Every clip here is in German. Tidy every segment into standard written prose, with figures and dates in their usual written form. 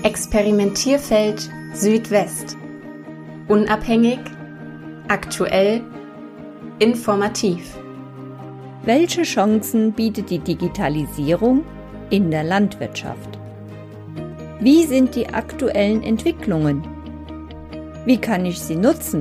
Experimentierfeld Südwest. Unabhängig, aktuell, informativ. Welche Chancen bietet die Digitalisierung in der Landwirtschaft? Wie sind die aktuellen Entwicklungen? Wie kann ich sie nutzen?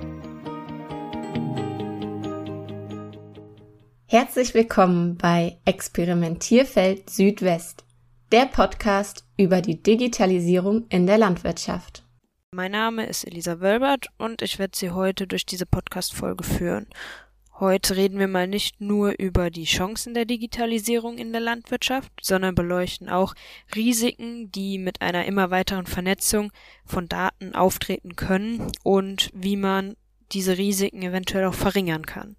Herzlich willkommen bei Experimentierfeld Südwest, der Podcast über die Digitalisierung in der Landwirtschaft. Mein Name ist Elisa Wölbert und ich werde Sie heute durch diese Podcast-Folge führen. Heute reden wir mal nicht nur über die Chancen der Digitalisierung in der Landwirtschaft, sondern beleuchten auch Risiken, die mit einer immer weiteren Vernetzung von Daten auftreten können und wie man diese Risiken eventuell auch verringern kann.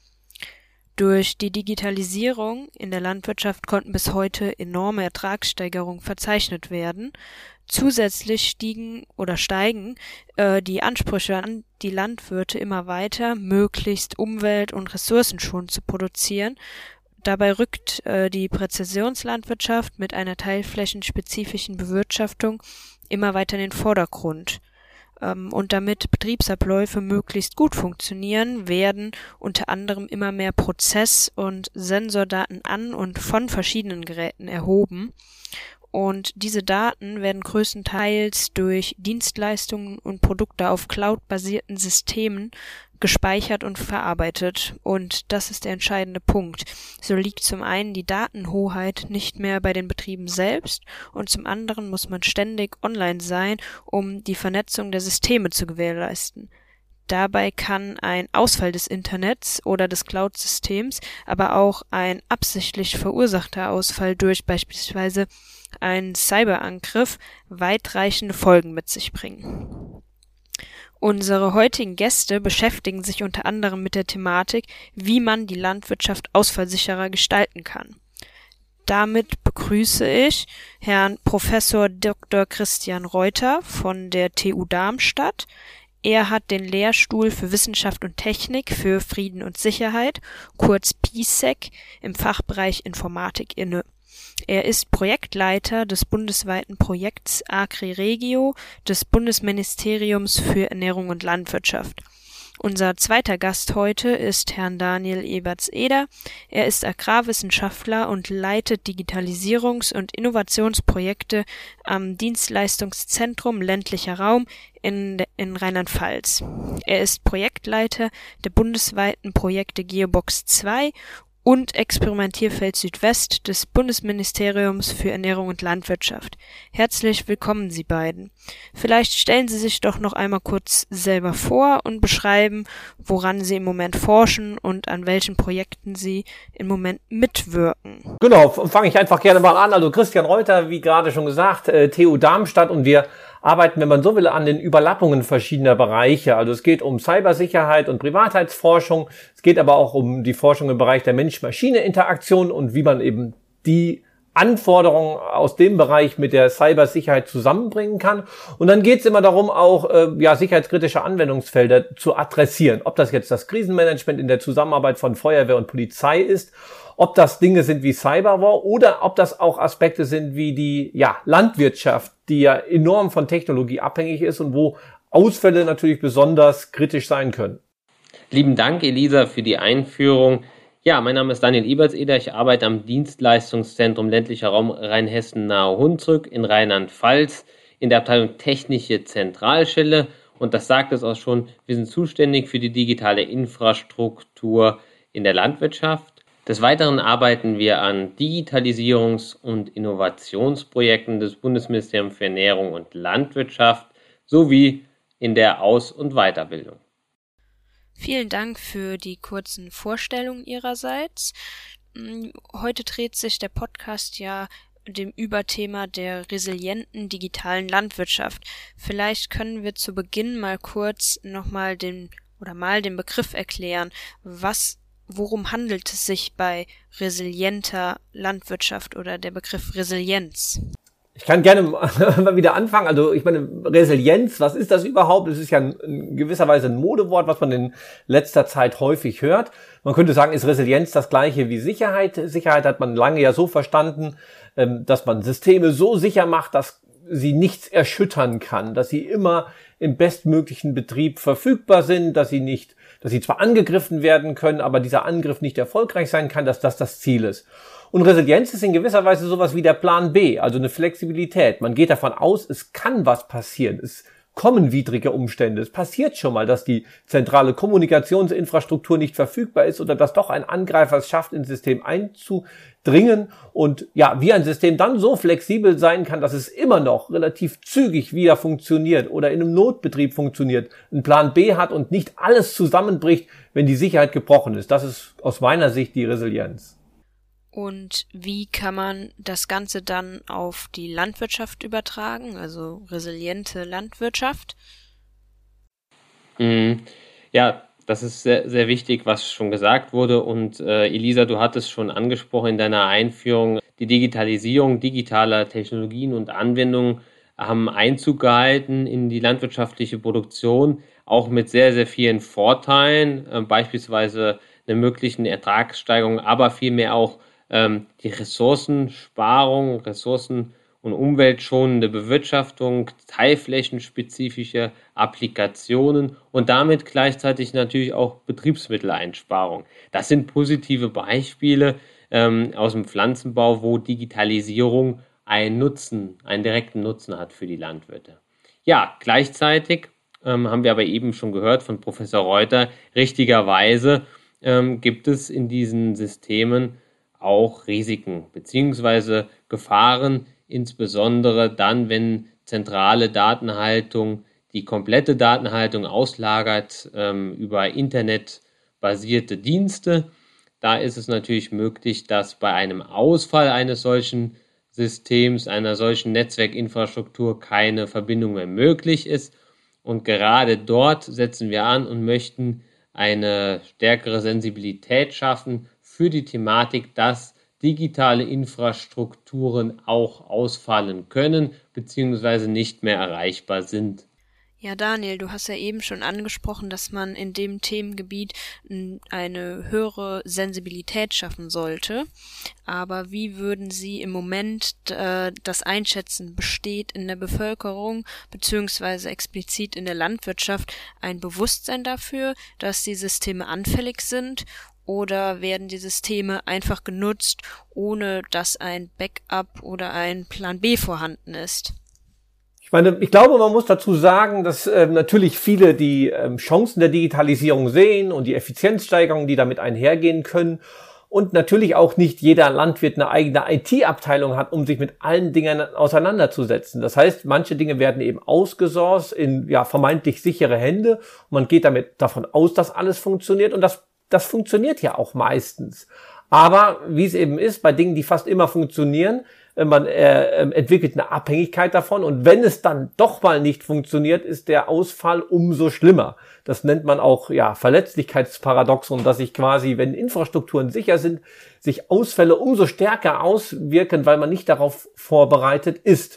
Durch die Digitalisierung in der Landwirtschaft konnten bis heute enorme Ertragssteigerungen verzeichnet werden. Zusätzlich steigen die Ansprüche an die Landwirte immer weiter, möglichst umwelt- und ressourcenschonend zu produzieren. Dabei rückt die Präzisionslandwirtschaft mit einer teilflächenspezifischen Bewirtschaftung immer weiter in den Vordergrund. Und damit Betriebsabläufe möglichst gut funktionieren, werden unter anderem immer mehr Prozess- und Sensordaten an und von verschiedenen Geräten erhoben. Und diese Daten werden größtenteils durch Dienstleistungen und Produkte auf cloud-basierten Systemen gespeichert und verarbeitet. Und das ist der entscheidende Punkt. So liegt zum einen die Datenhoheit nicht mehr bei den Betrieben selbst und zum anderen muss man ständig online sein, um die Vernetzung der Systeme zu gewährleisten. Dabei kann ein Ausfall des Internets oder des Cloud-Systems, aber auch ein absichtlich verursachter Ausfall durch beispielsweise einen Cyberangriff weitreichende Folgen mit sich bringen. Unsere heutigen Gäste beschäftigen sich unter anderem mit der Thematik, wie man die Landwirtschaft ausfallsicherer gestalten kann. Damit begrüße ich Herrn Professor Dr. Christian Reuter von der TU Darmstadt. Er hat den Lehrstuhl für Wissenschaft und Technik für Frieden und Sicherheit, kurz PSEC, im Fachbereich Informatik inne. Er ist Projektleiter des bundesweiten Projekts Agri-Regio des Bundesministeriums für Ernährung und Landwirtschaft. Unser zweiter Gast heute ist Herrn Daniel Eberts-Eder. Er ist Agrarwissenschaftler und leitet Digitalisierungs- und Innovationsprojekte am Dienstleistungszentrum ländlicher Raum in Rheinland-Pfalz. Er ist Projektleiter der bundesweiten Projekte Geobox 2 und Experimentierfeld Südwest des Bundesministeriums für Ernährung und Landwirtschaft. Herzlich willkommen, Sie beiden. Vielleicht stellen Sie sich doch noch einmal kurz selber vor und beschreiben, woran Sie im Moment forschen und an welchen Projekten Sie im Moment mitwirken. Genau, fange ich einfach gerne mal an. Also Christian Reuter, wie gerade schon gesagt, TU Darmstadt, und wir arbeiten, wenn man so will, an den Überlappungen verschiedener Bereiche. Also es geht um Cybersicherheit und Privatheitsforschung. Es geht aber auch um die Forschung im Bereich der Mensch-Maschine-Interaktion und wie man eben die Anforderungen aus dem Bereich mit der Cybersicherheit zusammenbringen kann. Und dann geht es immer darum, auch sicherheitskritische Anwendungsfelder zu adressieren. Ob das jetzt das Krisenmanagement in der Zusammenarbeit von Feuerwehr und Polizei ist, ob das Dinge sind wie Cyberwar oder ob das auch Aspekte sind wie die Landwirtschaft, die ja enorm von Technologie abhängig ist und wo Ausfälle natürlich besonders kritisch sein können. Lieben Dank, Elisa, für die Einführung. Ja, mein Name ist Daniel Eberts-Eder. Ich arbeite am Dienstleistungszentrum ländlicher Raum Rheinhessen nahe Hunsrück in Rheinland-Pfalz in der Abteilung Technische Zentralstelle. Und das sagt es auch schon, wir sind zuständig für die digitale Infrastruktur in der Landwirtschaft. Des Weiteren arbeiten wir an Digitalisierungs- und Innovationsprojekten des Bundesministeriums für Ernährung und Landwirtschaft sowie in der Aus- und Weiterbildung. Vielen Dank für die kurzen Vorstellungen Ihrerseits. Heute dreht sich der Podcast ja dem Überthema der resilienten digitalen Landwirtschaft. Vielleicht können wir zu Beginn mal kurz nochmal den Begriff erklären. Worum handelt es sich bei resilienter Landwirtschaft oder der Begriff Resilienz? Ich kann gerne mal wieder anfangen. Also ich meine, Resilienz, was ist das überhaupt? Es ist ja in gewisser Weise ein Modewort, was man in letzter Zeit häufig hört. Man könnte sagen, ist Resilienz das gleiche wie Sicherheit? Sicherheit hat man lange ja so verstanden, dass man Systeme so sicher macht, dass sie nichts erschüttern kann, dass sie immer im bestmöglichen Betrieb verfügbar sind, dass sie zwar angegriffen werden können, aber dieser Angriff nicht erfolgreich sein kann, dass das Ziel ist. Und Resilienz ist in gewisser Weise sowas wie der Plan B, also eine Flexibilität. Man geht davon aus, es kann was passieren, es kommen widrige Umstände. Es passiert schon mal, dass die zentrale Kommunikationsinfrastruktur nicht verfügbar ist oder dass doch ein Angreifer es schafft, ins System einzudringen. Und ja, wie ein System dann so flexibel sein kann, dass es immer noch relativ zügig wieder funktioniert oder in einem Notbetrieb funktioniert, einen Plan B hat und nicht alles zusammenbricht, wenn die Sicherheit gebrochen ist. Das ist aus meiner Sicht die Resilienz. Und wie kann man das Ganze dann auf die Landwirtschaft übertragen, also resiliente Landwirtschaft? Ja, das ist sehr, sehr wichtig, was schon gesagt wurde. Und Elisa, du hattest schon angesprochen in deiner Einführung, die Digitalisierung digitaler Technologien und Anwendungen haben Einzug gehalten in die landwirtschaftliche Produktion, auch mit sehr, sehr vielen Vorteilen, beispielsweise einer möglichen Ertragssteigerung, aber vielmehr auch die Ressourcensparung, ressourcen- und umweltschonende Bewirtschaftung, teilflächenspezifische Applikationen und damit gleichzeitig natürlich auch Betriebsmitteleinsparung. Das sind positive Beispiele aus dem Pflanzenbau, wo Digitalisierung einen direkten Nutzen hat für die Landwirte. Ja, gleichzeitig haben wir aber eben schon gehört von Professor Reuter, richtigerweise gibt es in diesen Systemen auch Risiken bzw. Gefahren, insbesondere dann, wenn zentrale Datenhaltung die komplette Datenhaltung auslagert über internetbasierte Dienste. Da ist es natürlich möglich, dass bei einem Ausfall eines solchen Systems, einer solchen Netzwerkinfrastruktur keine Verbindung mehr möglich ist. Und gerade dort setzen wir an und möchten eine stärkere Sensibilität schaffen für die Thematik, dass digitale Infrastrukturen auch ausfallen können bzw. nicht mehr erreichbar sind. Ja, Daniel, du hast ja eben schon angesprochen, dass man in dem Themengebiet eine höhere Sensibilität schaffen sollte. Aber wie würden Sie im Moment das einschätzen? Besteht in der Bevölkerung beziehungsweise explizit in der Landwirtschaft ein Bewusstsein dafür, dass die Systeme anfällig sind? Oder werden die Systeme einfach genutzt, ohne dass ein Backup oder ein Plan B vorhanden ist? Ich glaube, man muss dazu sagen, dass natürlich viele die Chancen der Digitalisierung sehen und die Effizienzsteigerungen, die damit einhergehen können. Und natürlich auch nicht jeder Landwirt eine eigene IT-Abteilung hat, um sich mit allen Dingen auseinanderzusetzen. Das heißt, manche Dinge werden eben ausgesourced in vermeintlich sichere Hände. Und man geht damit davon aus, dass alles funktioniert. Und das funktioniert ja auch meistens. Aber wie es eben ist, bei Dingen, die fast immer funktionieren, man entwickelt eine Abhängigkeit davon. Und wenn es dann doch mal nicht funktioniert, ist der Ausfall umso schlimmer. Das nennt man auch Verletzlichkeitsparadoxon, dass sich quasi, wenn Infrastrukturen sicher sind, sich Ausfälle umso stärker auswirken, weil man nicht darauf vorbereitet ist.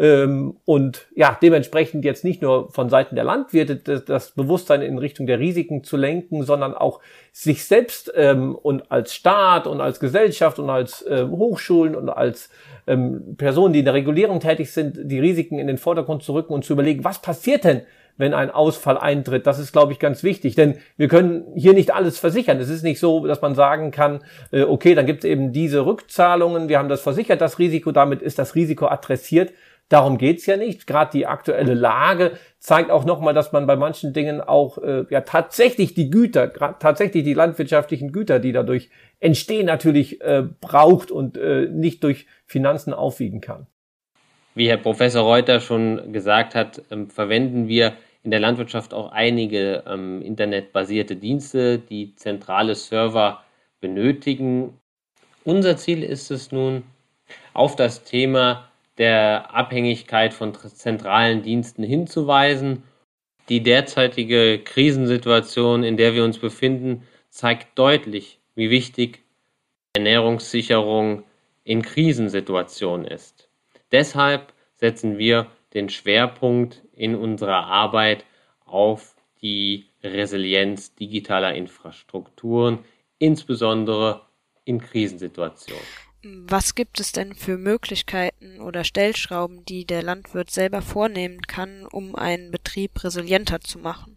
Und dementsprechend jetzt nicht nur von Seiten der Landwirte das Bewusstsein in Richtung der Risiken zu lenken, sondern auch sich selbst und als Staat und als Gesellschaft und als Hochschulen und als Personen, die in der Regulierung tätig sind, die Risiken in den Vordergrund zu rücken und zu überlegen, was passiert denn, wenn ein Ausfall eintritt. Das ist, glaube ich, ganz wichtig, denn wir können hier nicht alles versichern. Es ist nicht so, dass man sagen kann, okay, dann gibt es eben diese Rückzahlungen, wir haben das versichert, das Risiko, damit ist das Risiko adressiert. Darum geht's ja nicht. Gerade die aktuelle Lage zeigt auch nochmal, dass man bei manchen Dingen auch tatsächlich die landwirtschaftlichen Güter, die dadurch entstehen, natürlich braucht und nicht durch Finanzen aufwiegen kann. Wie Herr Professor Reuter schon gesagt hat, verwenden wir in der Landwirtschaft auch einige internetbasierte Dienste, die zentrale Server benötigen. Unser Ziel ist es nun, auf das Thema der Abhängigkeit von zentralen Diensten hinzuweisen. Die derzeitige Krisensituation, in der wir uns befinden, zeigt deutlich, wie wichtig Ernährungssicherung in Krisensituationen ist. Deshalb setzen wir den Schwerpunkt in unserer Arbeit auf die Resilienz digitaler Infrastrukturen, insbesondere in Krisensituationen. Was gibt es denn für Möglichkeiten oder Stellschrauben, die der Landwirt selber vornehmen kann, um einen Betrieb resilienter zu machen?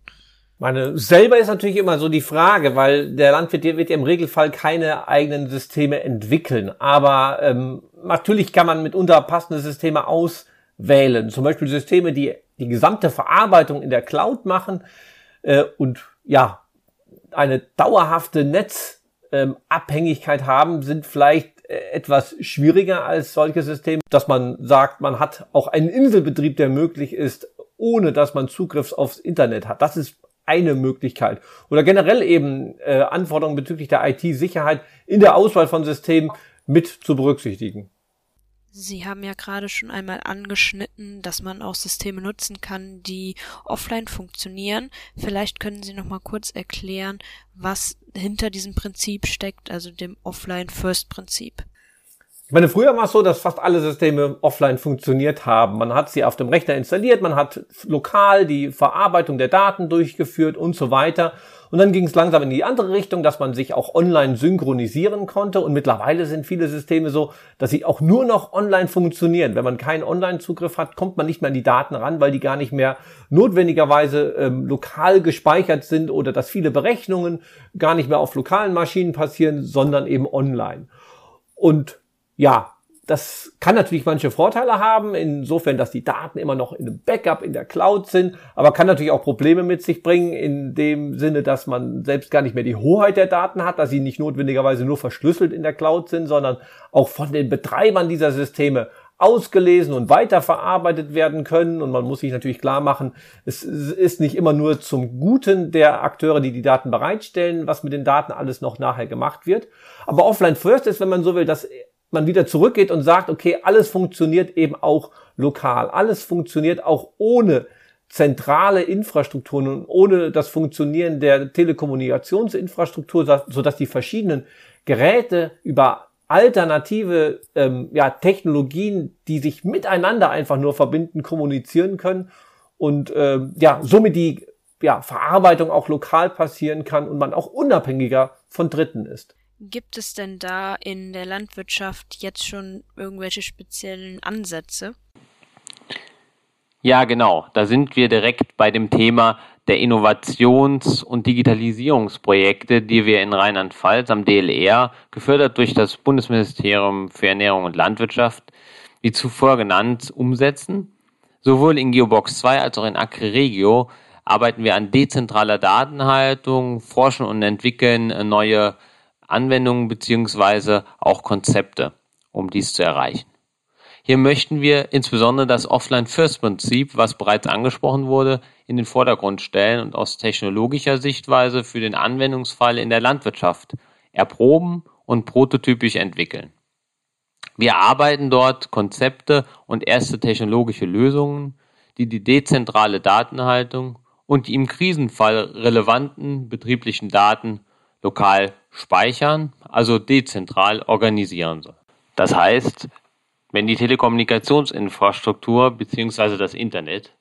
Selber ist natürlich immer so die Frage, weil der Landwirt wird ja im Regelfall keine eigenen Systeme entwickeln. Aber natürlich kann man mitunter passende Systeme auswählen. Zum Beispiel Systeme, die die gesamte Verarbeitung in der Cloud machen und ja eine dauerhafte Netzabhängigkeit haben, sind vielleicht etwas schwieriger als solche Systeme, dass man sagt, man hat auch einen Inselbetrieb, der möglich ist, ohne dass man Zugriff aufs Internet hat. Das ist eine Möglichkeit. Oder generell eben Anforderungen bezüglich der IT-Sicherheit in der Auswahl von Systemen mit zu berücksichtigen. Sie haben ja gerade schon einmal angeschnitten, dass man auch Systeme nutzen kann, die offline funktionieren. Vielleicht können Sie noch mal kurz erklären, was hinter diesem Prinzip steckt, also dem Offline-First-Prinzip. Ich meine, früher war es so, dass fast alle Systeme offline funktioniert haben. Man hat sie auf dem Rechner installiert, man hat lokal die Verarbeitung der Daten durchgeführt und so weiter. Und dann ging es langsam in die andere Richtung, dass man sich auch online synchronisieren konnte. Und mittlerweile sind viele Systeme so, dass sie auch nur noch online funktionieren. Wenn man keinen Online-Zugriff hat, kommt man nicht mehr an die Daten ran, weil die gar nicht mehr notwendigerweise lokal gespeichert sind oder dass viele Berechnungen gar nicht mehr auf lokalen Maschinen passieren, sondern eben online. Und ja, das kann natürlich manche Vorteile haben, insofern, dass die Daten immer noch in einem Backup in der Cloud sind, aber kann natürlich auch Probleme mit sich bringen, in dem Sinne, dass man selbst gar nicht mehr die Hoheit der Daten hat, dass sie nicht notwendigerweise nur verschlüsselt in der Cloud sind, sondern auch von den Betreibern dieser Systeme ausgelesen und weiterverarbeitet werden können. Und man muss sich natürlich klar machen, es ist nicht immer nur zum Guten der Akteure, die die Daten bereitstellen, was mit den Daten alles noch nachher gemacht wird. Aber Offline First ist, wenn man so will, dass man wieder zurückgeht und sagt, okay, alles funktioniert eben auch lokal. Alles funktioniert auch ohne zentrale Infrastrukturen und ohne das Funktionieren der Telekommunikationsinfrastruktur, sodass die verschiedenen Geräte über alternative Technologien, die sich miteinander einfach nur verbinden, kommunizieren können und somit die Verarbeitung auch lokal passieren kann und man auch unabhängiger von Dritten ist. Gibt es denn da in der Landwirtschaft jetzt schon irgendwelche speziellen Ansätze? Ja, genau. Da sind wir direkt bei dem Thema der Innovations- und Digitalisierungsprojekte, die wir in Rheinland-Pfalz am DLR, gefördert durch das Bundesministerium für Ernährung und Landwirtschaft, wie zuvor genannt, umsetzen. Sowohl in Geobox 2 als auch in Agriregio arbeiten wir an dezentraler Datenhaltung, forschen und entwickeln neue Anwendungen beziehungsweise auch Konzepte, um dies zu erreichen. Hier möchten wir insbesondere das Offline-First-Prinzip, was bereits angesprochen wurde, in den Vordergrund stellen und aus technologischer Sichtweise für den Anwendungsfall in der Landwirtschaft erproben und prototypisch entwickeln. Wir arbeiten dort Konzepte und erste technologische Lösungen, die die dezentrale Datenhaltung und die im Krisenfall relevanten betrieblichen Daten lokal speichern, also dezentral organisieren soll. Das heißt, wenn die Telekommunikationsinfrastruktur bzw. das Internet,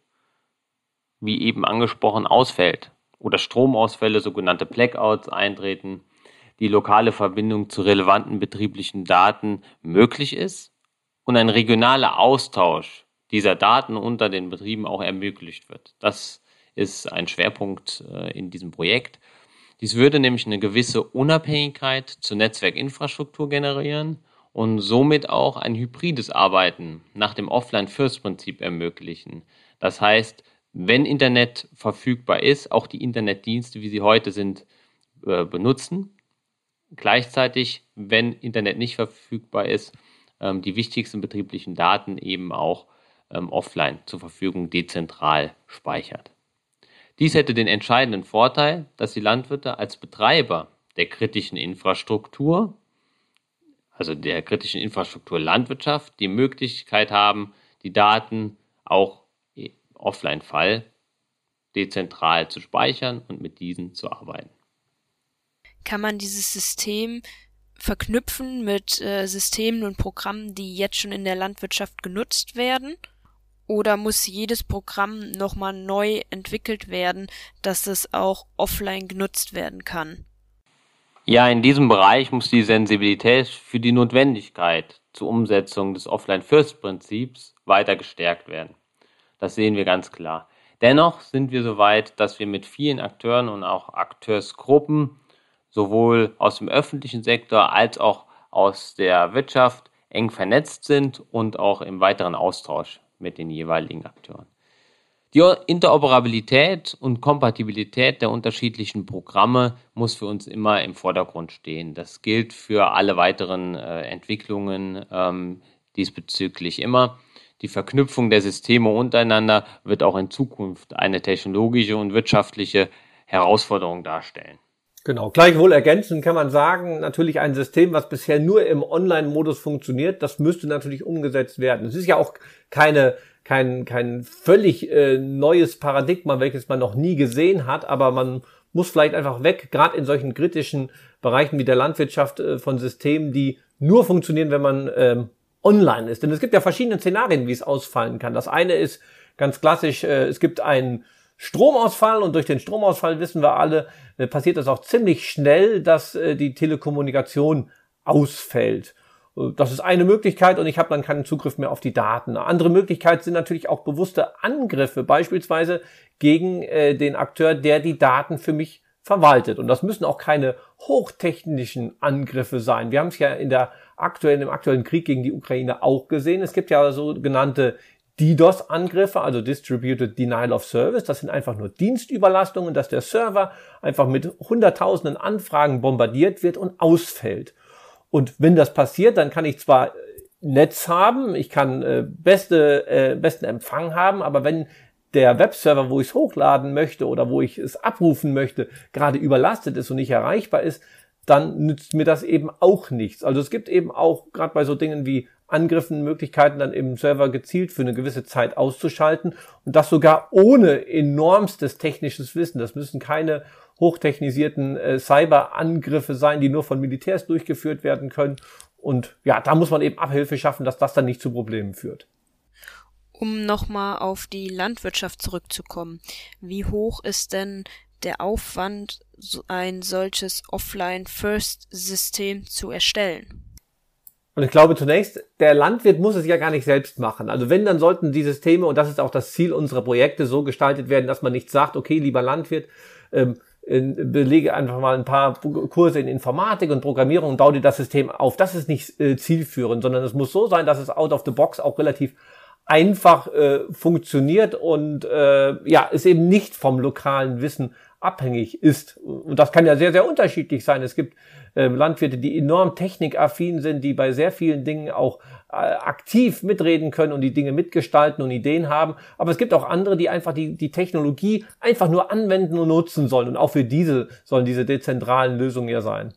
wie eben angesprochen, ausfällt oder Stromausfälle, sogenannte Blackouts eintreten, die lokale Verbindung zu relevanten betrieblichen Daten möglich ist und ein regionaler Austausch dieser Daten unter den Betrieben auch ermöglicht wird. Das ist ein Schwerpunkt in diesem Projekt. Dies würde nämlich eine gewisse Unabhängigkeit zur Netzwerkinfrastruktur generieren und somit auch ein hybrides Arbeiten nach dem Offline-First-Prinzip ermöglichen. Das heißt, wenn Internet verfügbar ist, auch die Internetdienste, wie sie heute sind, benutzen. Gleichzeitig, wenn Internet nicht verfügbar ist, die wichtigsten betrieblichen Daten eben auch offline zur Verfügung dezentral speichert. Dies hätte den entscheidenden Vorteil, dass die Landwirte als Betreiber der kritischen Infrastruktur, also der kritischen Infrastruktur Landwirtschaft, die Möglichkeit haben, die Daten auch Offline-Fall dezentral zu speichern und mit diesen zu arbeiten. Kann man dieses System verknüpfen mit Systemen und Programmen, die jetzt schon in der Landwirtschaft genutzt werden? Oder muss jedes Programm nochmal neu entwickelt werden, dass es auch offline genutzt werden kann? Ja, in diesem Bereich muss die Sensibilität für die Notwendigkeit zur Umsetzung des Offline-First-Prinzips weiter gestärkt werden. Das sehen wir ganz klar. Dennoch sind wir so weit, dass wir mit vielen Akteuren und auch Akteursgruppen sowohl aus dem öffentlichen Sektor als auch aus der Wirtschaft eng vernetzt sind und auch im weiteren Austausch mit den jeweiligen Akteuren. Die Interoperabilität und Kompatibilität der unterschiedlichen Programme muss für uns immer im Vordergrund stehen. Das gilt für alle weiteren Entwicklungen diesbezüglich immer. Die Verknüpfung der Systeme untereinander wird auch in Zukunft eine technologische und wirtschaftliche Herausforderung darstellen. Genau, gleichwohl ergänzend kann man sagen, natürlich ein System, was bisher nur im Online-Modus funktioniert, das müsste natürlich umgesetzt werden. Es ist ja auch kein völlig neues Paradigma, welches man noch nie gesehen hat, aber man muss vielleicht einfach weg, gerade in solchen kritischen Bereichen wie der Landwirtschaft, von Systemen, die nur funktionieren, wenn man online ist. Denn es gibt ja verschiedene Szenarien, wie es ausfallen kann. Das eine ist ganz klassisch, es gibt einen Stromausfall und durch den Stromausfall, wissen wir alle, passiert es auch ziemlich schnell, dass die Telekommunikation ausfällt. Das ist eine Möglichkeit und ich habe dann keinen Zugriff mehr auf die Daten. Eine andere Möglichkeit sind natürlich auch bewusste Angriffe, beispielsweise gegen den Akteur, der die Daten für mich verwaltet. Und das müssen auch keine hochtechnischen Angriffe sein. Wir haben es ja im aktuellen Krieg gegen die Ukraine auch gesehen. Es gibt ja sogenannte DDoS-Angriffe, also Distributed Denial of Service. Das sind einfach nur Dienstüberlastungen, dass der Server einfach mit hunderttausenden Anfragen bombardiert wird und ausfällt. Und wenn das passiert, dann kann ich zwar Netz haben, ich kann besten Empfang haben, aber wenn der Webserver, wo ich es hochladen möchte oder wo ich es abrufen möchte, gerade überlastet ist und nicht erreichbar ist, dann nützt mir das eben auch nichts. Also es gibt eben auch gerade bei so Dingen wie Angriffen Möglichkeiten, dann eben Server gezielt für eine gewisse Zeit auszuschalten und das sogar ohne enormstes technisches Wissen. Das müssen keine hochtechnisierten Cyberangriffe sein, die nur von Militärs durchgeführt werden können. Und ja, da muss man eben Abhilfe schaffen, dass das dann nicht zu Problemen führt. Um nochmal auf die Landwirtschaft zurückzukommen, wie hoch ist denn der Aufwand, ein solches Offline-First-System zu erstellen? Und ich glaube zunächst, der Landwirt muss es ja gar nicht selbst machen. Also wenn, dann sollten die Systeme, und das ist auch das Ziel unserer Projekte, so gestaltet werden, dass man nicht sagt, okay, lieber Landwirt, belege einfach mal ein paar Kurse in Informatik und Programmierung und baue dir das System auf. Das ist nicht zielführend, sondern es muss so sein, dass es out of the box auch relativ einfach funktioniert und es eben nicht vom lokalen Wissen abhängig ist. Und das kann ja sehr, sehr unterschiedlich sein. Es gibt Landwirte, die enorm technikaffin sind, die bei sehr vielen Dingen auch aktiv mitreden können und die Dinge mitgestalten und Ideen haben. Aber es gibt auch andere, die einfach die Technologie einfach nur anwenden und nutzen sollen. Und auch für diese sollen diese dezentralen Lösungen ja sein.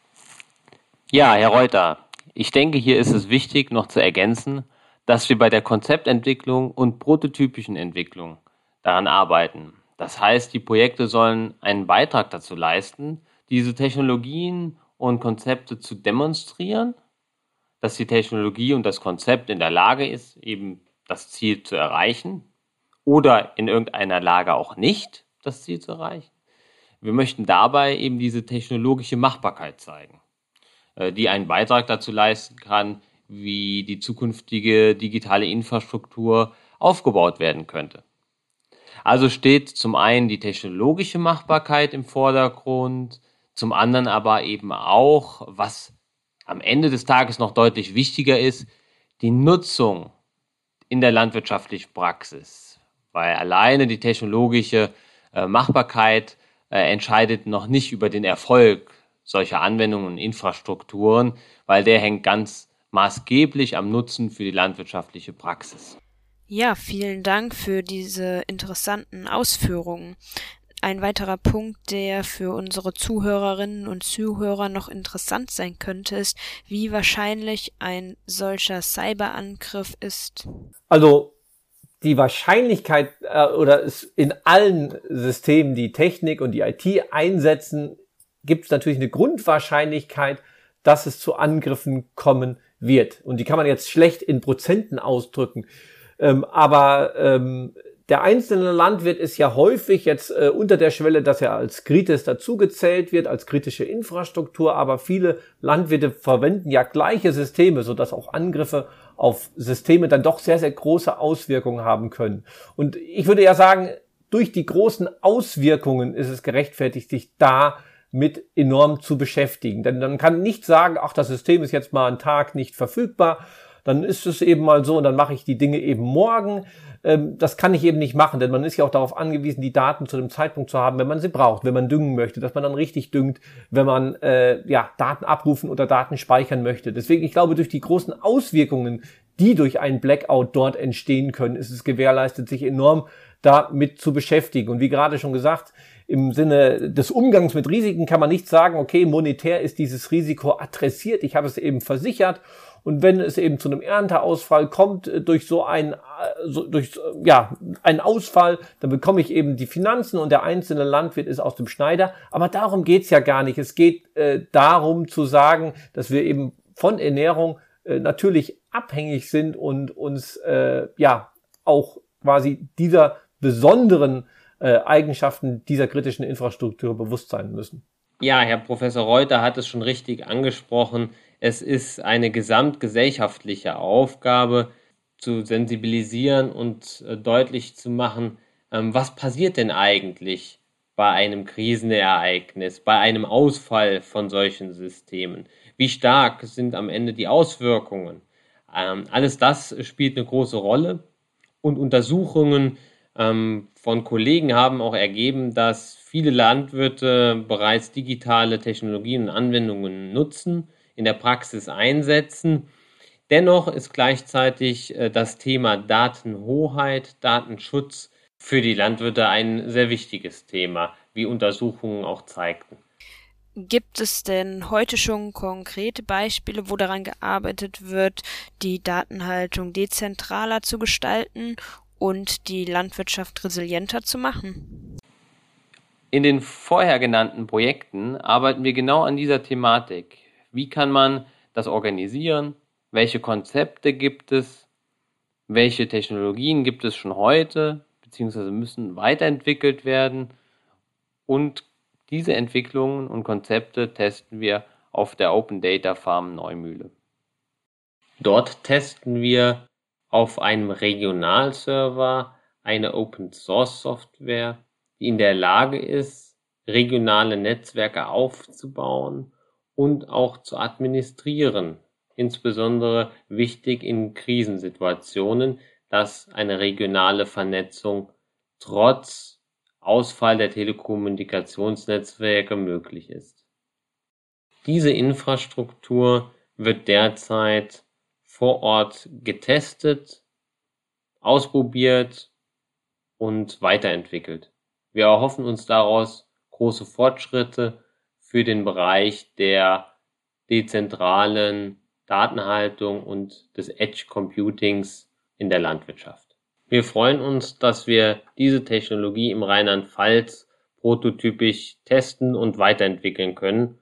Ja, Herr Reuter, ich denke, hier ist es wichtig, noch zu ergänzen, dass wir bei der Konzeptentwicklung und prototypischen Entwicklung daran arbeiten. Das heißt, die Projekte sollen einen Beitrag dazu leisten, diese Technologien und Konzepte zu demonstrieren, dass die Technologie und das Konzept in der Lage ist, eben das Ziel zu erreichen oder in irgendeiner Lage auch nicht das Ziel zu erreichen. Wir möchten dabei eben diese technologische Machbarkeit zeigen, die einen Beitrag dazu leisten kann, wie die zukünftige digitale Infrastruktur aufgebaut werden könnte. Also steht zum einen die technologische Machbarkeit im Vordergrund, zum anderen aber eben auch, was am Ende des Tages noch deutlich wichtiger ist, die Nutzung in der landwirtschaftlichen Praxis. Weil alleine die technologische Machbarkeit entscheidet noch nicht über den Erfolg solcher Anwendungen und Infrastrukturen, weil der hängt ganz maßgeblich am Nutzen für die landwirtschaftliche Praxis. Ja, vielen Dank für diese interessanten Ausführungen. Ein weiterer Punkt, der für unsere Zuhörerinnen und Zuhörer noch interessant sein könnte, ist, wie wahrscheinlich ein solcher Cyberangriff ist. Also die Wahrscheinlichkeit oder es in allen Systemen, die Technik und die IT einsetzen, gibt es natürlich eine Grundwahrscheinlichkeit, dass es zu Angriffen kommen wird. Und die kann man jetzt schlecht in Prozenten ausdrücken. Aber der einzelne Landwirt ist ja häufig jetzt unter der Schwelle, dass er als Kritis dazugezählt wird, als kritische Infrastruktur, aber viele Landwirte verwenden ja gleiche Systeme, sodass auch Angriffe auf Systeme dann doch sehr, sehr große Auswirkungen haben können. Und ich würde ja sagen, durch die großen Auswirkungen ist es gerechtfertigt, sich da mit enorm zu beschäftigen. Denn man kann nicht sagen, ach, das System ist jetzt mal einen Tag nicht verfügbar, dann ist es eben mal so und dann mache ich die Dinge eben morgen. Das kann ich eben nicht machen, denn man ist ja auch darauf angewiesen, die Daten zu dem Zeitpunkt zu haben, wenn man sie braucht, wenn man düngen möchte, dass man dann richtig düngt, wenn man Daten abrufen oder Daten speichern möchte. Deswegen, ich glaube, durch die großen Auswirkungen, die durch einen Blackout dort entstehen können, ist es gewährleistet, sich enorm damit zu beschäftigen. Und wie gerade schon gesagt, im Sinne des Umgangs mit Risiken kann man nicht sagen, okay, monetär ist dieses Risiko adressiert, ich habe es eben versichert. Und wenn es eben zu einem Ernteausfall kommt durch einen Ausfall, dann bekomme ich eben die Finanzen und der einzelne Landwirt ist aus dem Schneider. Aber darum geht's ja gar nicht. Es geht darum zu sagen, dass wir eben von Ernährung natürlich abhängig sind und uns auch quasi dieser besonderen Eigenschaften dieser kritischen Infrastruktur bewusst sein müssen. Ja, Herr Professor Reuter hat es schon richtig angesprochen. Es ist eine gesamtgesellschaftliche Aufgabe, zu sensibilisieren und deutlich zu machen, was passiert denn eigentlich bei einem Krisenereignis, bei einem Ausfall von solchen Systemen? Wie stark sind am Ende die Auswirkungen? Alles das spielt eine große Rolle und Untersuchungen von Kollegen haben auch ergeben, dass viele Landwirte bereits digitale Technologien und Anwendungen nutzen, in der Praxis einsetzen. Dennoch ist gleichzeitig das Thema Datenhoheit, Datenschutz für die Landwirte ein sehr wichtiges Thema, wie Untersuchungen auch zeigten. Gibt es denn heute schon konkrete Beispiele, wo daran gearbeitet wird, die Datenhaltung dezentraler zu gestalten und die Landwirtschaft resilienter zu machen? In den vorher genannten Projekten arbeiten wir genau an dieser Thematik. Wie kann man das organisieren? Welche Konzepte gibt es? Welche Technologien gibt es schon heute, beziehungsweise müssen weiterentwickelt werden? Und diese Entwicklungen und Konzepte testen wir auf der Open Data Farm Neumühle. Dort testen wir auf einem Regionalserver eine Open Source Software, die in der Lage ist, regionale Netzwerke aufzubauen und auch zu administrieren. Insbesondere wichtig in Krisensituationen, dass eine regionale Vernetzung trotz Ausfall der Telekommunikationsnetzwerke möglich ist. Diese Infrastruktur wird derzeit vor Ort getestet, ausprobiert und weiterentwickelt. Wir erhoffen uns daraus große Fortschritte für den Bereich der dezentralen Datenhaltung und des Edge Computings in der Landwirtschaft. Wir freuen uns, dass wir diese Technologie im Rheinland-Pfalz prototypisch testen und weiterentwickeln können.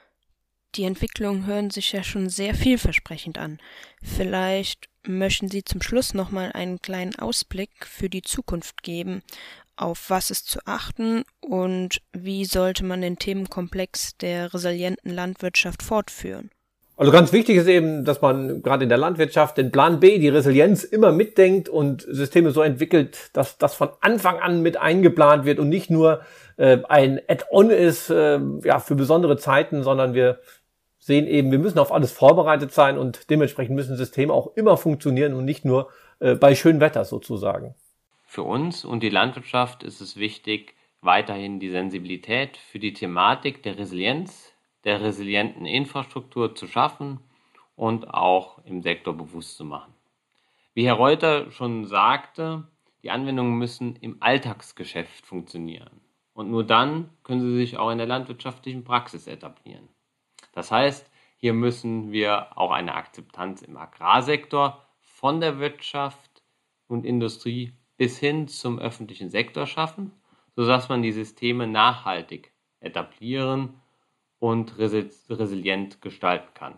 Die Entwicklungen hören sich ja schon sehr vielversprechend an. Vielleicht möchten Sie zum Schluss nochmal einen kleinen Ausblick für die Zukunft geben. Auf was ist zu achten und wie sollte man den Themenkomplex der resilienten Landwirtschaft fortführen? Also ganz wichtig ist eben, dass man gerade in der Landwirtschaft den Plan B, die Resilienz, immer mitdenkt und Systeme so entwickelt, dass das von Anfang an mit eingeplant wird und nicht nur ein Add-on ist für besondere Zeiten, sondern wir sehen eben, wir müssen auf alles vorbereitet sein und dementsprechend müssen Systeme auch immer funktionieren und nicht nur bei schönem Wetter sozusagen. Für uns und die Landwirtschaft ist es wichtig, weiterhin die Sensibilität für die Thematik der Resilienz, der resilienten Infrastruktur zu schaffen und auch im Sektor bewusst zu machen. Wie Herr Reuter schon sagte, die Anwendungen müssen im Alltagsgeschäft funktionieren und nur dann können sie sich auch in der landwirtschaftlichen Praxis etablieren. Das heißt, hier müssen wir auch eine Akzeptanz im Agrarsektor von der Wirtschaft und Industrie bis hin zum öffentlichen Sektor schaffen, sodass man die Systeme nachhaltig etablieren und resilient gestalten kann.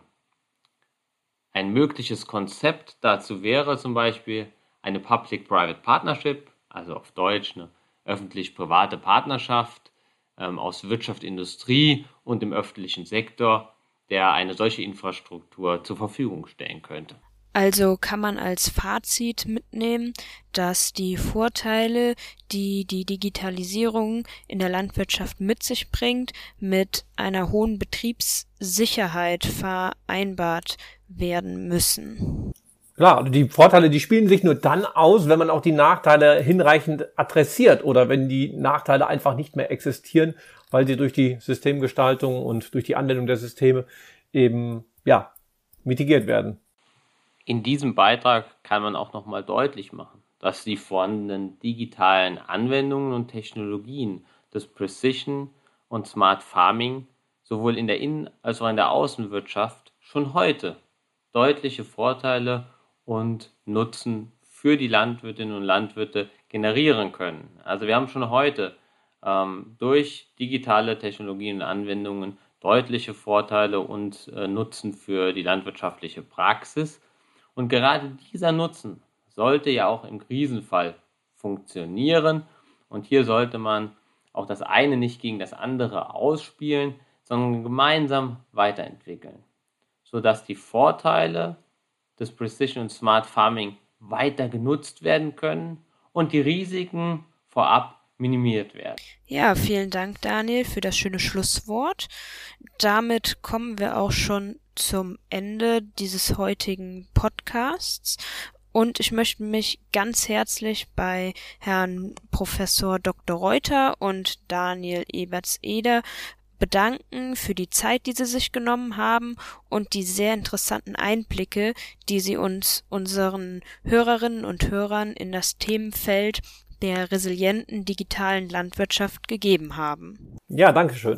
Ein mögliches Konzept dazu wäre zum Beispiel eine Public-Private Partnership, also auf Deutsch eine öffentlich-private Partnerschaft aus Wirtschaft, Industrie und dem öffentlichen Sektor, der eine solche Infrastruktur zur Verfügung stellen könnte. Also kann man als Fazit mitnehmen, dass die Vorteile, die die Digitalisierung in der Landwirtschaft mit sich bringt, mit einer hohen Betriebssicherheit vereinbart werden müssen. Klar, die Vorteile, die spielen sich nur dann aus, wenn man auch die Nachteile hinreichend adressiert oder wenn die Nachteile einfach nicht mehr existieren, weil sie durch die Systemgestaltung und durch die Anwendung der Systeme eben mitigiert werden. In diesem Beitrag kann man auch nochmal deutlich machen, dass die vorhandenen digitalen Anwendungen und Technologien des Precision und Smart Farming sowohl in der Innen- als auch in der Außenwirtschaft schon heute deutliche Vorteile und Nutzen für die Landwirtinnen und Landwirte generieren können. Also wir haben schon heute durch digitale Technologien und Anwendungen deutliche Vorteile und Nutzen für die landwirtschaftliche Praxis. Und gerade dieser Nutzen sollte ja auch im Krisenfall funktionieren. Und hier sollte man auch das eine nicht gegen das andere ausspielen, sondern gemeinsam weiterentwickeln, sodass die Vorteile des Precision und Smart Farming weiter genutzt werden können und die Risiken vorab minimiert werden. Ja, vielen Dank, Daniel, für das schöne Schlusswort. Damit kommen wir auch schon zum Ende dieses heutigen Podcasts. Und ich möchte mich ganz herzlich bei Herrn Professor Dr. Reuter und Daniel Eberts-Eder bedanken für die Zeit, die sie sich genommen haben und die sehr interessanten Einblicke, die sie unseren Hörerinnen und Hörern in das Themenfeld der resilienten digitalen Landwirtschaft gegeben haben. Ja, danke schön.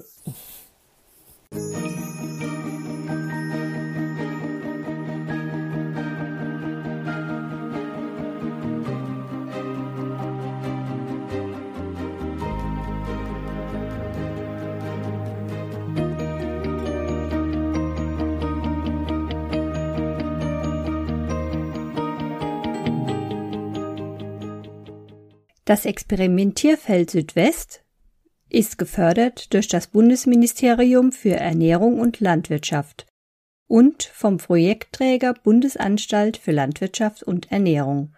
Das Experimentierfeld Südwest ist gefördert durch das Bundesministerium für Ernährung und Landwirtschaft und vom Projektträger Bundesanstalt für Landwirtschaft und Ernährung.